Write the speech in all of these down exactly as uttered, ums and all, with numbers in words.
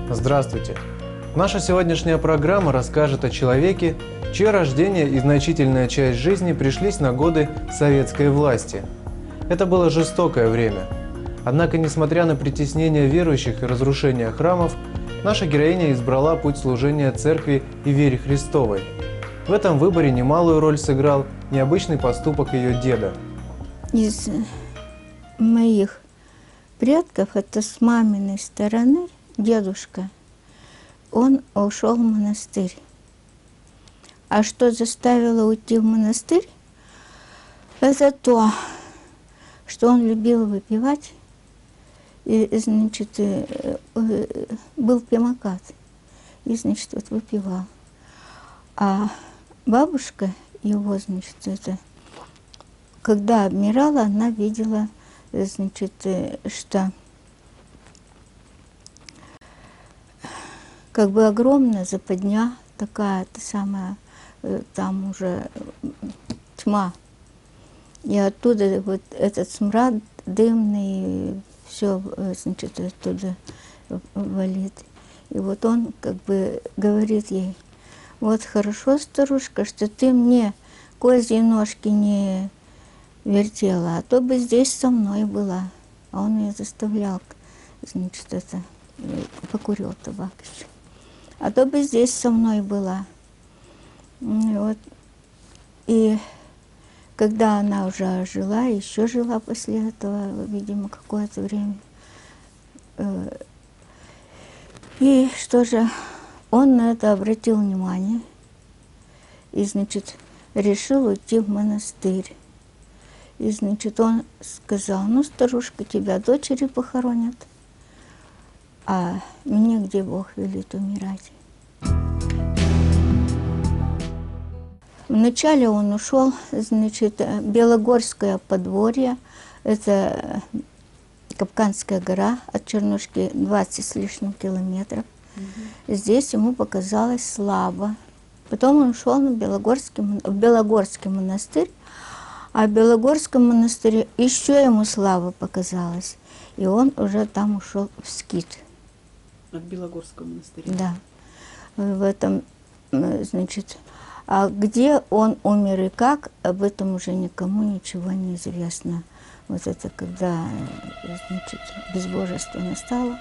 Здравствуйте! Наша сегодняшняя программа расскажет о человеке, чье рождение и значительная часть жизни пришлись на годы советской власти. Это было жестокое время. Однако, несмотря на притеснение верующих и разрушение храмов, наша героиня избрала путь служения церкви и вере Христовой. В этом выборе немалую роль сыграл необычный поступок ее деда. Из моих предков, это с маминой стороны, дедушка, он ушел в монастырь. А что заставило уйти в монастырь? Это то, что он любил выпивать, и, значит, был пьянокат, и, значит, вот выпивал. А бабушка его, значит, это, когда обмирала, она видела, значит, что как бы огромная западня, такая-то самая, там уже тьма. И оттуда вот этот смрад дымный, все, значит, оттуда валит. И вот он как бы говорит ей: вот хорошо, старушка, что ты мне козьи ножки не вертела, а то бы здесь со мной была. А он ее заставлял, значит, это, покурил табак еще. А то бы здесь со мной была. И, вот. И когда она уже жила, еще жила после этого, видимо, какое-то время. И что же, он на это обратил внимание и, значит, решил уйти в монастырь. И, значит, он сказал: ну, старушка, тебя дочери похоронят, а мне где Бог велит умирать. Вначале он ушел, значит, Белогорское подворье, это Капканская гора, от Чернушки двадцать с лишним километров. Угу. Здесь ему показалось слабо. Потом он ушел на Белогорский, в Белогорский монастырь, а в Белогорском монастыре еще ему слабо показалось. И он уже там ушел в скит. От Белогорского монастыря? Да. В этом, значит, а где он умер и как, об этом уже никому ничего не известно. Вот это когда, значит, безбожество настало.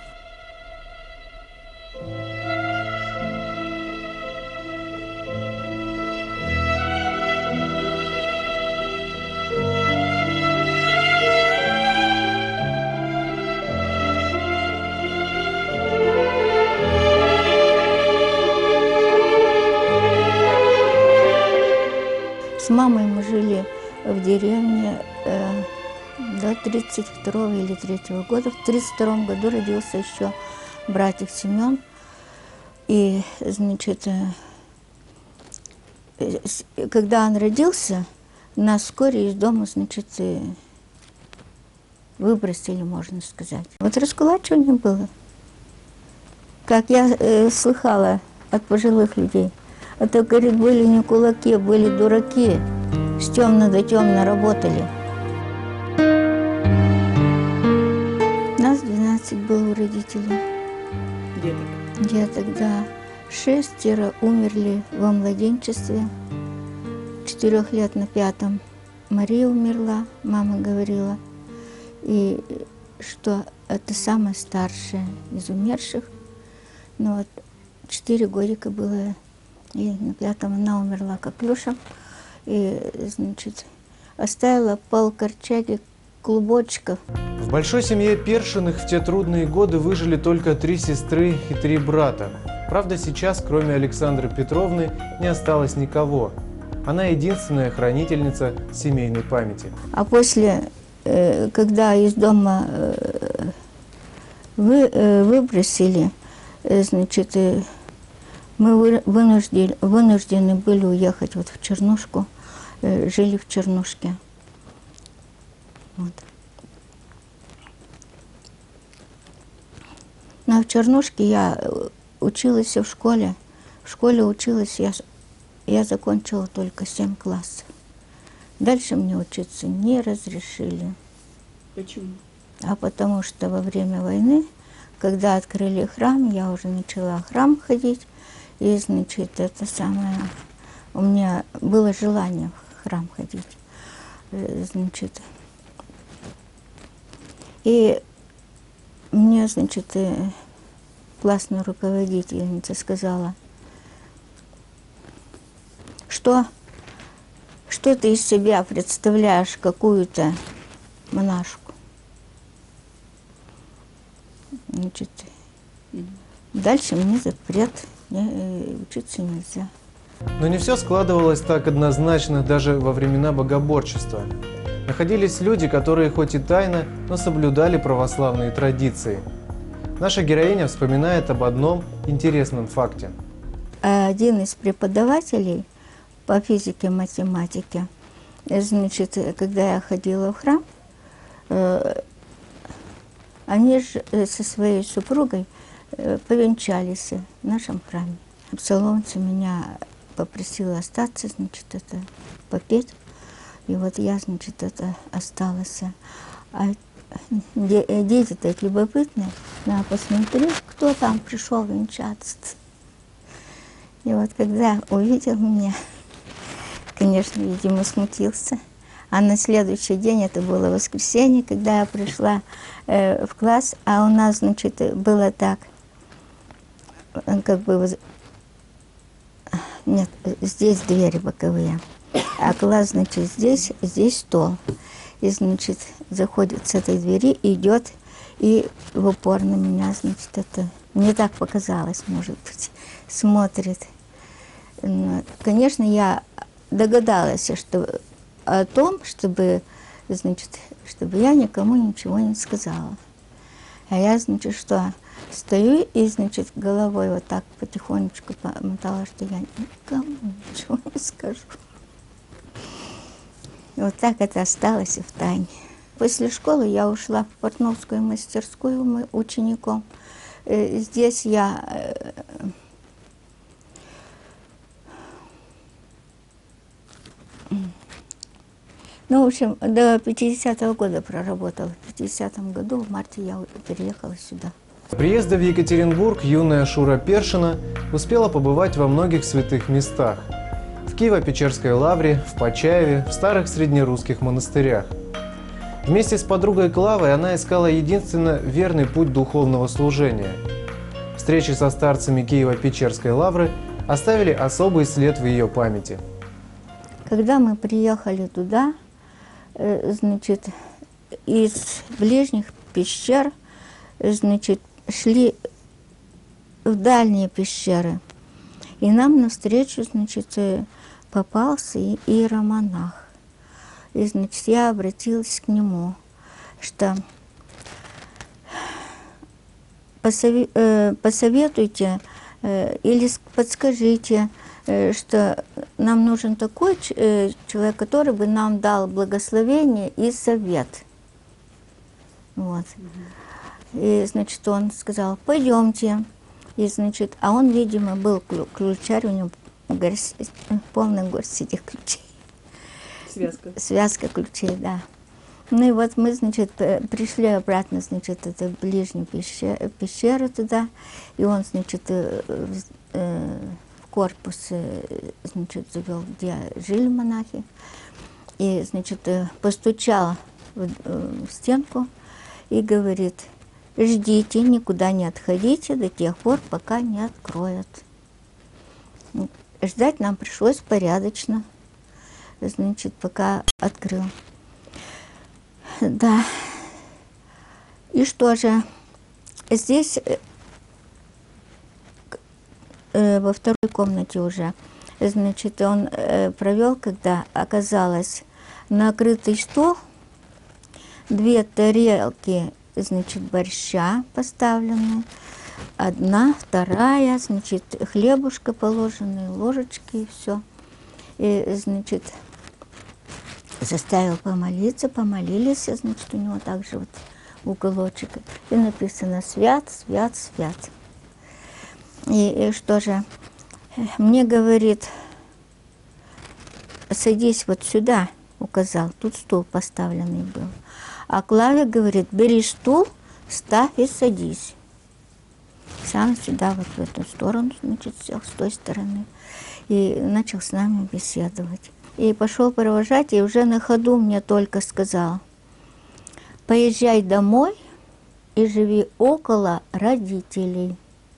С мамой мы жили в деревне э, до тридцать второго или третьего года. В тридцать втором году родился еще братик Семен. И, значит, э, когда он родился, нас вскоре из дома, значит, э, выбросили, можно сказать. Вот раскулачивание было. Как я э, слыхала от пожилых людей. Это, говорит, были не кулаки, были дураки. С темно до темно работали. Нас двенадцать было у родителей. Деток? Деток, да. Шестеро умерли во младенчестве. Четырех лет на пятом Мария умерла, мама говорила. И что это самая старшая из умерших. Ну вот, четыре годика было. И на пятом она умерла коклюшем. И, значит, оставила пол корчаги клубочков. В большой семье Першиных в те трудные годы выжили только три сестры и три брата. Правда, сейчас, кроме Александры Петровны, не осталось никого. Она единственная хранительница семейной памяти. А после, когда из дома вы, выбросили, значит, мы вынуждены, вынуждены были уехать вот в Чернушку, э, жили в Чернушке. Вот. Но в Чернушке я училась в школе. В школе училась, я, я закончила только семь классов. Дальше мне учиться не разрешили. Почему? А потому что во время войны когда открыли храм, я уже начала в храм ходить. И, значит, это самое... У меня было желание в храм ходить. Значит... И мне, значит, классная руководительница сказала, что, что ты из себя представляешь какую-то монашку. Значит, дальше мне запрет, мне учиться нельзя. Но не все складывалось так однозначно даже во времена богоборчества. Находились люди, которые хоть и тайно, но соблюдали православные традиции. Наша героиня вспоминает об одном интересном факте. Один из преподавателей по физике и математике, значит, когда я ходила в храм, они же со своей супругой повенчались в нашем храме. Солнце меня попросила остаться, значит, это попеть. И вот я, значит, это осталась. А дети так любопытные. Я посмотрю, кто там пришел венчаться. И вот когда увидел меня, конечно, видимо, смутился. А на следующий день, это было воскресенье, когда я пришла э, в класс, а у нас, значит, было так, как бы, нет, здесь двери боковые. А класс, значит, здесь, здесь стол. И, значит, заходит с этой двери, идет, и в упор на меня, значит, это, мне так показалось, может быть, смотрит. Конечно, я догадалась, что о том, чтобы, значит, чтобы я никому ничего не сказала. А я, значит, что, стою и, значит, головой вот так потихонечку помотала, что я никому ничего не скажу. И вот так это осталось и в тайне. После школы я ушла в портновскую мастерскую учеником. Здесь я ну, в общем, до пятидесятого года проработала. В пятидесятом году, в марте, я переехала сюда. До приезда в Екатеринбург юная Шура Першина успела побывать во многих святых местах. В Киево-Печерской лавре, в Почаеве, в старых среднерусских монастырях. Вместе с подругой Клавой она искала единственно верный путь духовного служения. Встречи со старцами Киево-Печерской лавры оставили особый след в ее памяти. Когда мы приехали туда, значит, из ближних пещер, значит, шли в дальние пещеры. И нам навстречу, значит, попался иеромонах. И, значит, я обратилась к нему, что посоветуйте или подскажите, что нам нужен такой человек, который бы нам дал благословение и совет. Вот. И, значит, он сказал, пойдемте. И, значит, а он, видимо, был ключарь, у него горсть, полный горсть этих ключей. Связка. Связка ключей, да. Ну и вот мы, значит, пришли обратно, значит, это в ближнюю пещеру, пещеру туда, и он, значит, в корпус, значит, завел, где жили монахи, и, значит, постучал в, в стенку и говорит, ждите, никуда не отходите до тех пор, пока не откроют. Ждать нам пришлось порядочно, значит, пока открыл. Да. И что же, здесь, э, во второй комнате уже, значит, он э, провел, когда оказалось накрытый стол, две тарелки, значит, борща поставлены, одна, вторая, значит, хлебушка положенные, ложечки и все. И, значит, заставил помолиться, помолились, значит, у него также вот уголочек. И написано «Свят, свят, свят». И, и что же, мне говорит, садись вот сюда, указал, тут стул поставленный был. А Клаве говорит, бери стул, ставь и садись. сам сюда, вот в эту сторону, значит, сел с той стороны, и начал с нами беседовать. И пошел провожать, и уже на ходу мне только сказал: поезжай домой и живи около родителей.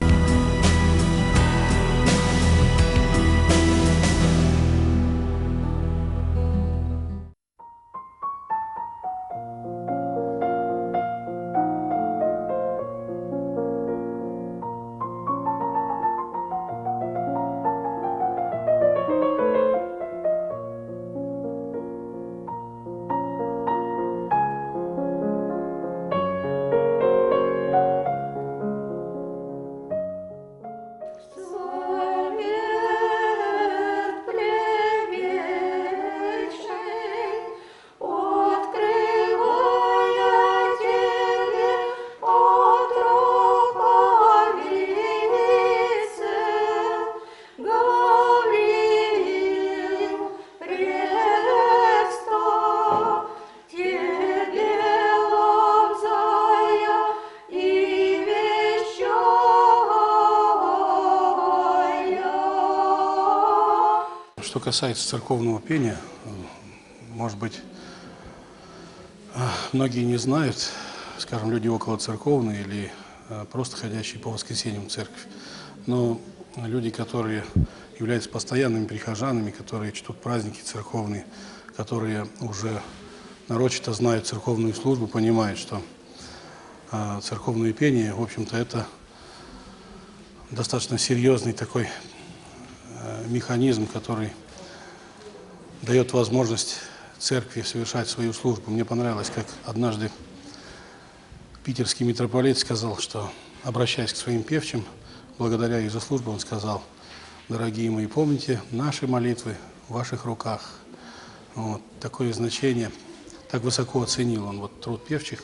Что касается церковного пения, может быть, многие не знают, скажем, люди околоцерковные или просто ходящие по воскресеньям в церковь, но люди, которые являются постоянными прихожанами, которые чтут праздники церковные, которые уже нарочито знают церковную службу, понимают, что церковное пение, в общем-то, это достаточно серьезный такой механизм, который дает возможность церкви совершать свою службу. Мне понравилось, как однажды питерский митрополит сказал, что, обращаясь к своим певчим, благодаря их за службу, он сказал: дорогие мои, помните, наши молитвы в ваших руках. Вот, такое значение, так высоко оценил он вот труд певчих.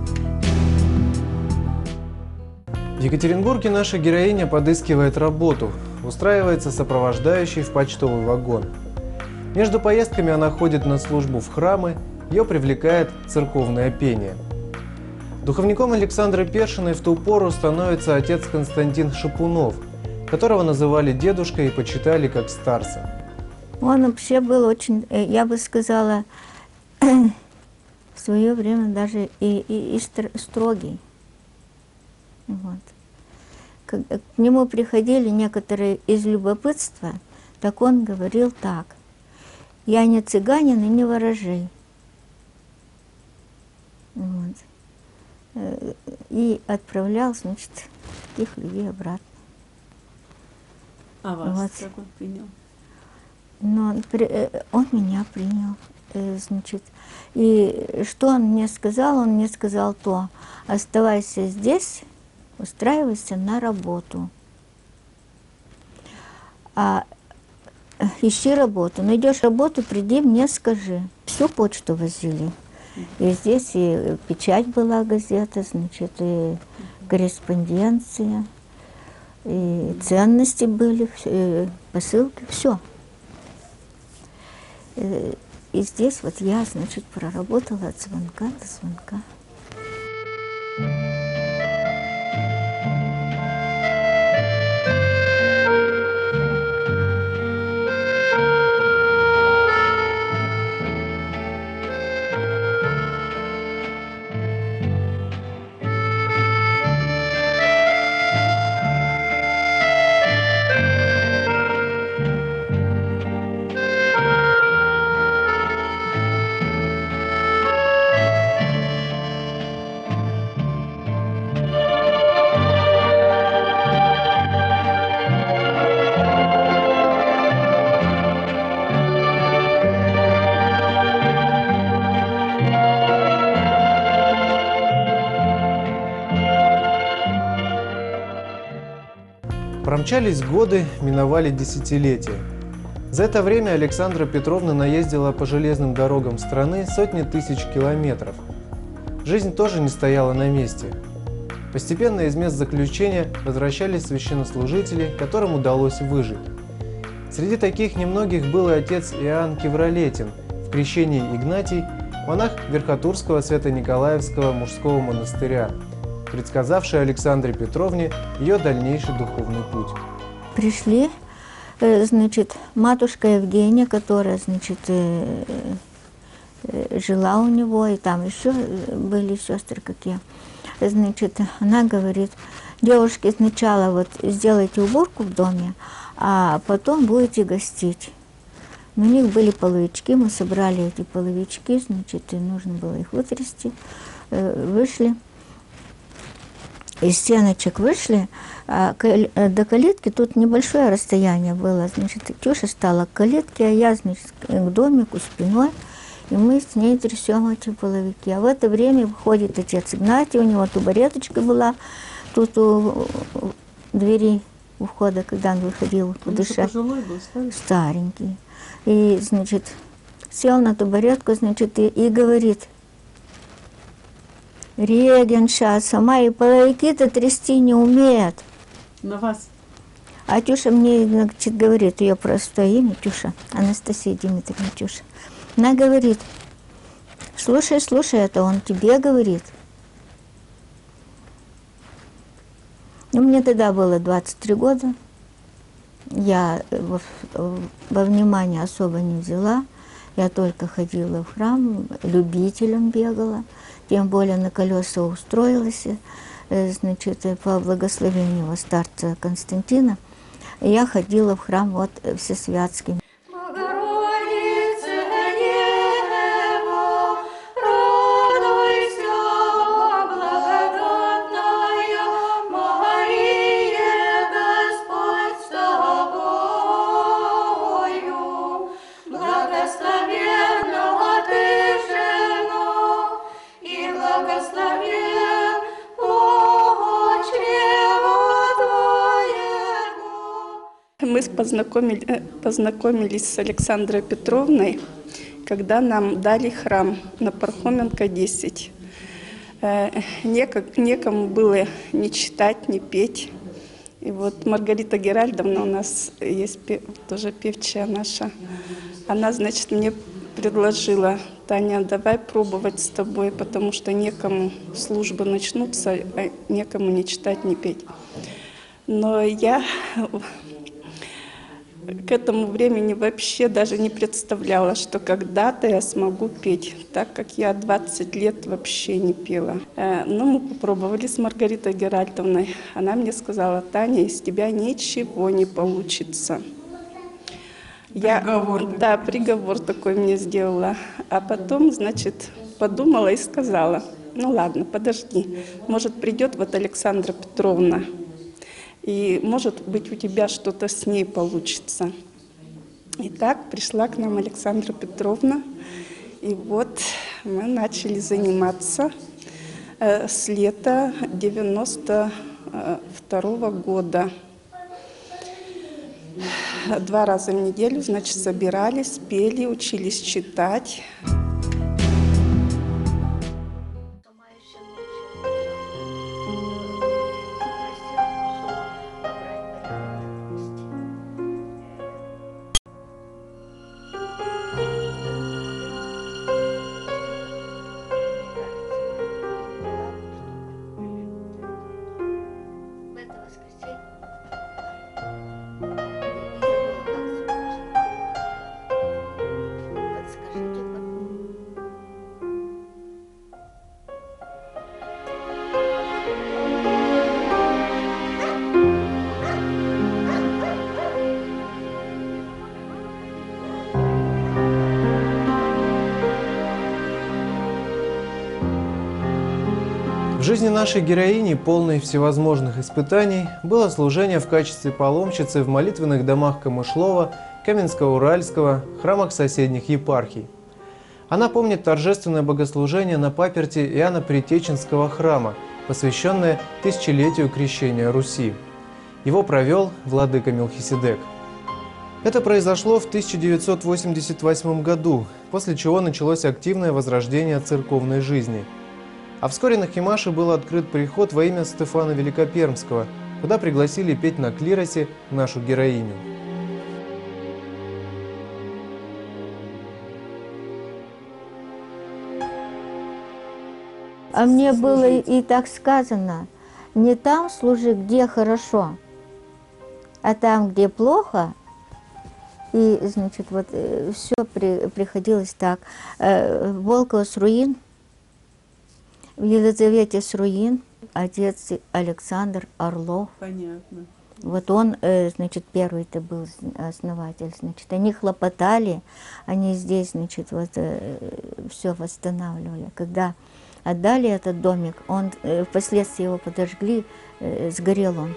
В Екатеринбурге наша героиня подыскивает работу, устраивается сопровождающей в почтовый вагон. Между поездками она ходит на службу в храмы, ее привлекает церковное пение. Духовником Александры Першиной в ту пору становится отец Константин Шапунов, которого называли дедушкой и почитали как старца. Он вообще был очень, я бы сказала, в свое время даже и, и, и строгий. Вот. К, к нему приходили некоторые из любопытства, так он говорил так: я не цыганин и не ворожей. Вот. И отправлял, значит, таких людей обратно. А вас Вот. как он принял? Но он, он меня принял, значит. И что он мне сказал? Он мне сказал то: оставайся здесь, устраивайся на работу. А ищи работу. Найдешь работу, приди мне, скажи. Всю почту возили. И здесь и печать была, газета, значит, и корреспонденция, и ценности были, и посылки, все. И, и здесь вот я, значит, проработала от звонка до звонка. Промчались годы, миновали десятилетия. За это время Александра Петровна наездила по железным дорогам страны сотни тысяч километров. Жизнь тоже не стояла на месте. Постепенно из мест заключения возвращались священнослужители, которым удалось выжить. Среди таких немногих был и отец Иоанн Кевролетин, в крещении Игнатий, монах Верхотурского Свято-Николаевского мужского монастыря, предсказавший Александре Петровне ее дальнейший духовный путь. Пришли, э, значит, матушка Евгения, которая, значит, э, э, жила у него, и там еще были сестры какие. Значит, она говорит: девушки, сначала вот сделайте уборку в доме, а потом будете гостить. У них были половички, мы собрали эти половички, значит, и нужно было их вытрясти. Вышли, из стеночек вышли, а до калитки тут небольшое расстояние было. Значит, Тюша стала к калитке, а я, значит, к домику спиной, и мы с ней трясем эти половики. А в это время выходит отец Игнатий, у него табуреточка была тут у двери у входа, когда он выходил подышать. Пожилой был, старый? Старенький. И, значит, сел на табуретку, значит, и, и говорит: регенша, сама и половики-то трясти не умеет. На вас? А Тюша мне, значит, говорит, ее простое имя Тюша, Анастасия Дмитриевна Тюша. Она говорит: слушай, слушай, это он тебе говорит. Ну, мне тогда было двадцать три года. Я во, во внимание особо не взяла. Я только ходила в храм, любителем бегала. Тем более на колеса устроилась, значит, по благословению старца Константина. Я ходила в храм вот Всесвятский. Мы познакомились, познакомились с Александрой Петровной, когда нам дали храм на Пархоменко десять. Некому было ни читать, ни петь. И вот Маргарита Геральдовна у нас есть, тоже певчая наша. Она, значит, мне предложила: Таня, давай пробовать с тобой, потому что некому, службы начнутся, а некому ни читать, ни петь. Но я к этому времени вообще даже не представляла, что когда-то я смогу петь, так как я двадцать лет вообще не пела. Но мы попробовали с Маргаритой Геральдовной. Она мне сказала: Таня, из тебя ничего не получится. Приговор. Я, да, приговор такой мне сделала. А потом, значит, подумала и сказала: ну ладно, подожди, может, придет вот Александра Петровна, и, может быть, у тебя что-то с ней получится. И так пришла к нам Александра Петровна, и вот мы начали заниматься э, с лета девяносто второго года. Два раза в неделю, значит, собирались, пели, учились читать. В жизни нашей героини, полной всевозможных испытаний, было служение в качестве паломщицы в молитвенных домах Камышлова, Каменско-Уральского, храмах соседних епархий. Она помнит торжественное богослужение на паперти Иоанна Предтеченского храма, посвященное тысячелетию крещения Руси. Его провел владыка Мелхиседек. Это произошло в тысяча девятьсот восемьдесят восьмом году, после чего началось активное возрождение церковной жизни. А вскоре на Химаше был открыт приход во имя Стефана Великопермского, куда пригласили петь на клиросе нашу героиню. А мне было и так сказано, не там служи, где хорошо, а там, где плохо. И, значит, вот все при, приходилось так. Волкова с руин, в Елизавете с руин, отец Александр Орлов. Понятно. Вот он, значит, первый-то был основатель, значит, они хлопотали, они здесь, значит, вот все восстанавливали. Когда отдали этот домик, он, впоследствии его подожгли, сгорел он.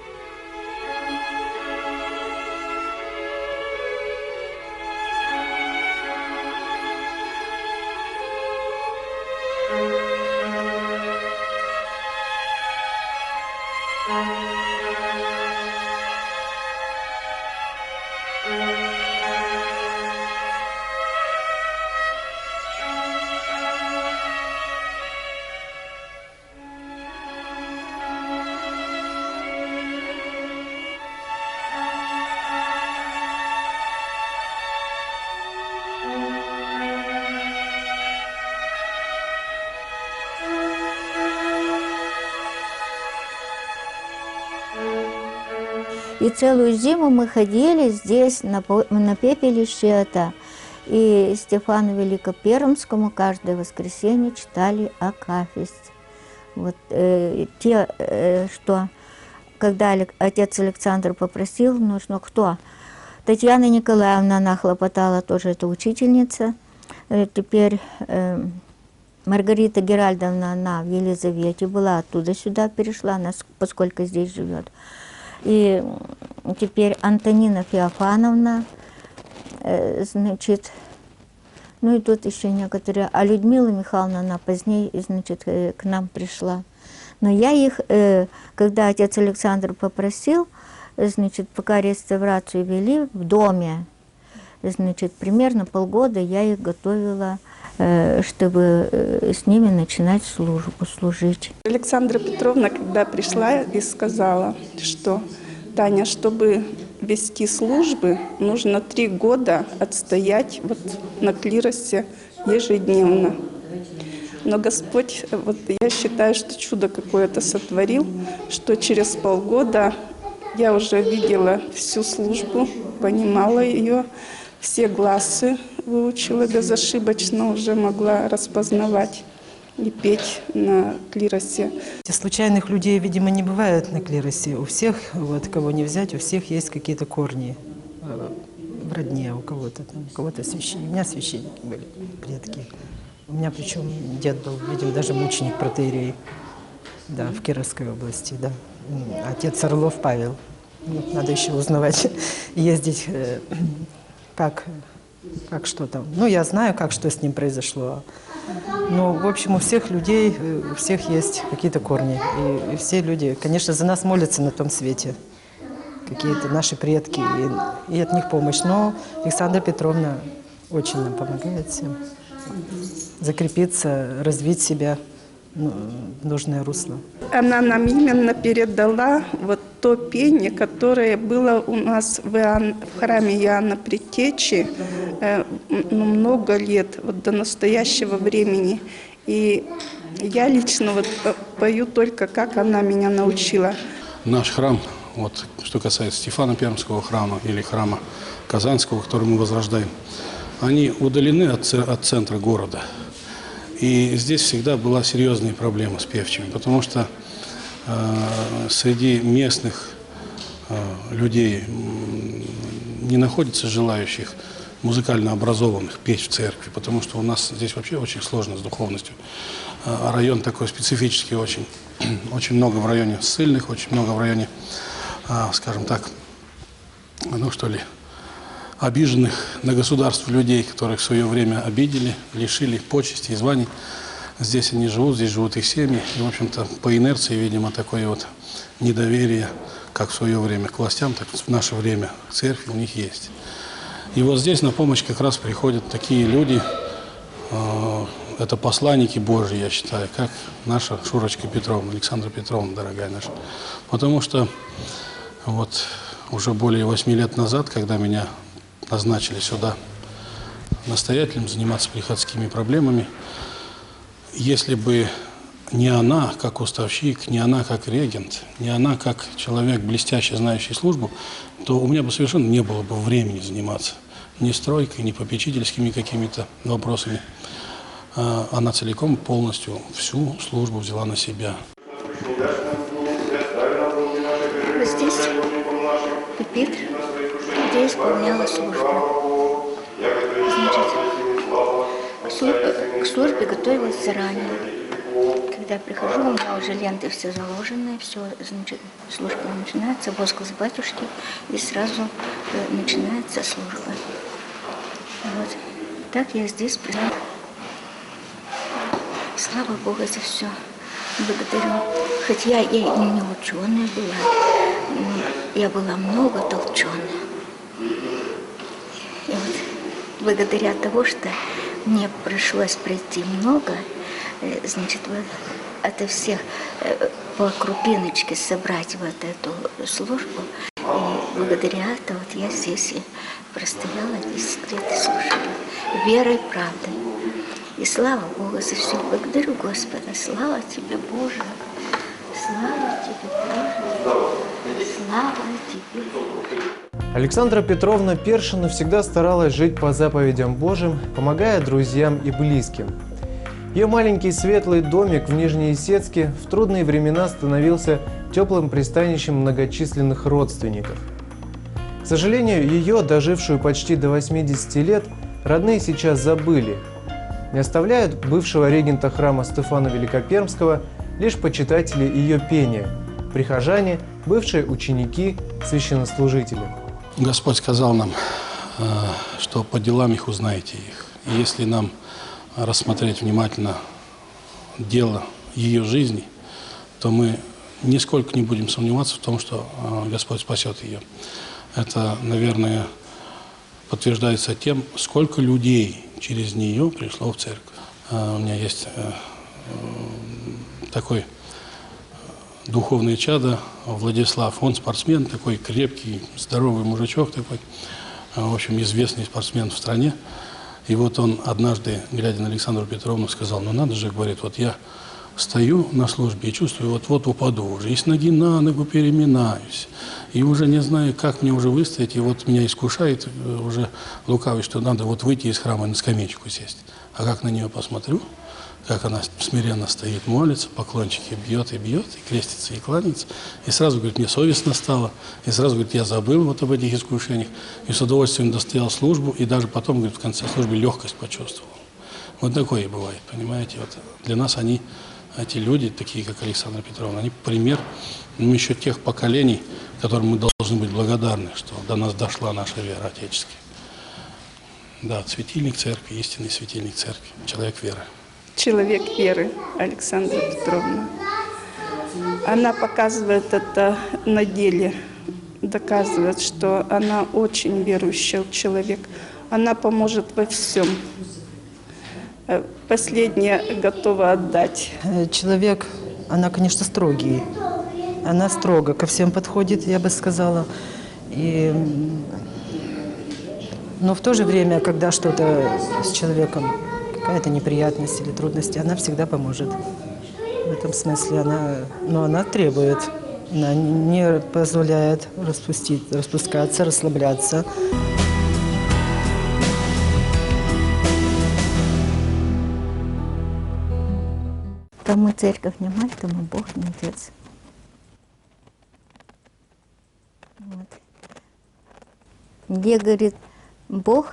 И целую зиму мы ходили здесь, на, на пепелище это. И Стефану Великопермскому каждое воскресенье читали Акафист. Вот э, те, э, что, когда отец Александр попросил, нужно кто? Татьяна Николаевна, она хлопотала, тоже это учительница. Э, теперь э, Маргарита Геральдовна, она в Елизавете была, оттуда сюда перешла, она, поскольку здесь живет. И теперь Антонина Феофановна, э, значит, ну и тут еще некоторые, а Людмила Михайловна, она позднее, значит, э, к нам пришла. Но я их, э, когда отец Александр попросил, э, значит, пока реставрацию вели в доме, значит, примерно полгода я их готовила, э, чтобы э, с ними начинать службу, служить. Александра Петровна, когда пришла и сказала, что Таня, чтобы вести службы, нужно три года отстоять вот на клиросе ежедневно. Но Господь, вот я считаю, что чудо какое-то сотворил, что через полгода я уже видела всю службу, понимала ее, все гласы выучила безошибочно, уже могла распознавать и петь на клиросе. Случайных людей, видимо, не бывает на клиросе. У всех, вот кого не взять, у всех есть какие-то корни в родне, у кого-то там, у кого-то священники. У меня священники были, предки. У меня причем дед был, видимо, даже мученик протоиерей, да, в Кировской области, да. Отец Орлов Павел. Надо еще узнавать, ездить, как, как что там. Ну, я знаю, как, что с ним произошло. Но, в общем, у всех людей, у всех есть какие-то корни. И, и все люди, конечно, за нас молятся на том свете. Какие-то наши предки, и, и от них помощь. Но Александра Петровна очень нам помогает всем закрепиться, развить себя в нужное русло. Она нам именно передала вот то пение, которое было у нас в, Иоанн, в храме Иоанна Предтечи э, ну, много лет, вот до настоящего времени. И я лично вот пою только, как она меня научила. Наш храм, вот что касается Стефана Пермского храма или храма Казанского, который мы возрождаем, они удалены от, от центра города. И здесь всегда была серьезная проблема с певчими, потому что э, среди местных э, людей не находится желающих музыкально образованных петь в церкви, потому что у нас здесь вообще очень сложно с духовностью. Э, район такой специфический очень. Очень много в районе ссыльных, очень много в районе, э, скажем так, ну что ли, обиженных на государство людей, которых в свое время обидели, лишили почести и званий. Здесь они живут, здесь живут их семьи. И, в общем-то, по инерции, видимо, такое вот недоверие, как в свое время к властям, так и в наше время к церкви у них есть. И вот здесь на помощь как раз приходят такие люди, это посланники Божьи, я считаю, как наша Шурочка Петровна, Александра Петровна, дорогая наша. Потому что вот уже более восьми лет назад, когда меня назначили сюда настоятелем заниматься приходскими проблемами, если бы не она как уставщик, не она как регент, не она как человек, блестяще знающий службу, то у меня бы совершенно не было бы времени заниматься ни стройкой, ни попечительскими какими-то вопросами. Она целиком, полностью всю службу взяла на себя. Вот здесь пепитр, где исполняла службу. Значит, к службе готовилась заранее. Когда я прихожу, у меня уже ленты все заложены, все, значит, служба начинается, возглас батюшки, и сразу э, начинается служба. Вот. Так я здесь приняла. Слава Богу за все. Благодарю. Хоть я и не ученая была, но я была много толченая. И вот благодаря тому, что мне пришлось пройти много, значит, вот это всех по крупиночке собрать вот эту службу. И благодаря этому вот я здесь и простояла десять лет и служила. Верой, правдой. И слава Богу за все. Благодарю Господа. Слава Тебе, Боже. Слава Тебе, Боже. Слава Тебе, Боже. Александра Петровна Першина всегда старалась жить по заповедям Божьим, помогая друзьям и близким. Ее маленький светлый домик в Нижнеисетске в трудные времена становился теплым пристанищем многочисленных родственников. К сожалению, ее, дожившую почти до восьмидесяти лет, родные сейчас забыли. Не оставляют бывшего регента храма Стефана Великопермского лишь почитатели ее пения, прихожане, бывшие ученики, священнослужители. Господь сказал нам, что по делам их узнаете их. И если нам рассмотреть внимательно дело ее жизни, то мы нисколько не будем сомневаться в том, что Господь спасет ее. Это, наверное, подтверждается тем, сколько людей через нее пришло в церковь. У меня есть такой духовный чадо Владислав. Он спортсмен, такой крепкий, здоровый мужичок такой, в общем, известный спортсмен в стране. И вот он однажды, глядя на Александру Петровну, сказал: ну надо же, говорит, вот я стою на службе и чувствую, вот-вот упаду уже, и с ноги на ногу переминаюсь, и уже не знаю, как мне уже выстоять, и вот меня искушает уже лукавый, что надо вот выйти из храма и на скамеечку сесть. А как на нее посмотрю, как она смиренно стоит, молится, поклончики бьет и бьет, и крестится, и кланяется, и сразу, говорит, мне совестно стало, и сразу, говорит, я забыл вот об этих искушениях, и с удовольствием достоял службу, и даже потом, говорит, в конце службы легкость почувствовал. Вот такое и бывает, понимаете, вот для нас они, эти люди, такие как Александра Петровна, они пример, ну, еще тех поколений, которым мы должны быть благодарны, что до нас дошла наша вера отеческая. Да, светильник церкви, истинный светильник церкви, человек веры. Человек веры, Александра Петровна. Она показывает это на деле, доказывает, что она очень верующий человек. Она поможет во всем. Последнее готова отдать. Человек, она, конечно, строгий. Она строго ко всем подходит, я бы сказала. И... Но в то же время, когда что-то с человеком, какая-то неприятность или трудности, она всегда поможет. В этом смысле она, но она требует, она не позволяет распустить, распускаться, расслабляться. Кому церковь не мать, тому Бог не отец. Вот. Где, говорит, Бог,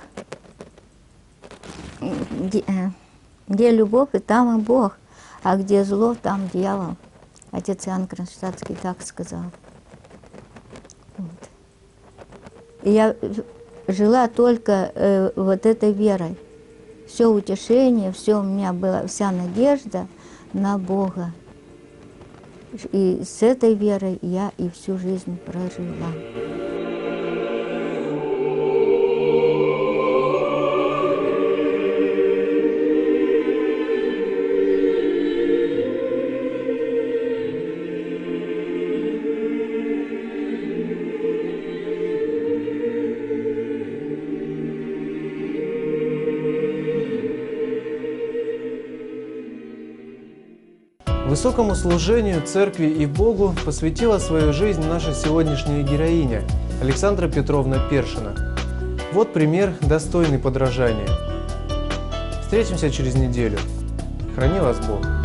где, э, где любовь, и там и Бог, а где зло, там дьявол. Отец Иоанн Кронштадтский так сказал. Вот. И я жила только э, вот этой верой. Все утешение, все у меня была, вся надежда на Бога. И с этой верой я и всю жизнь прожила. Высокому служению церкви и Богу посвятила свою жизнь наша сегодняшняя героиня Александра Петровна Першина. Вот пример, достойный подражания. Встретимся через неделю. Храни вас Бог!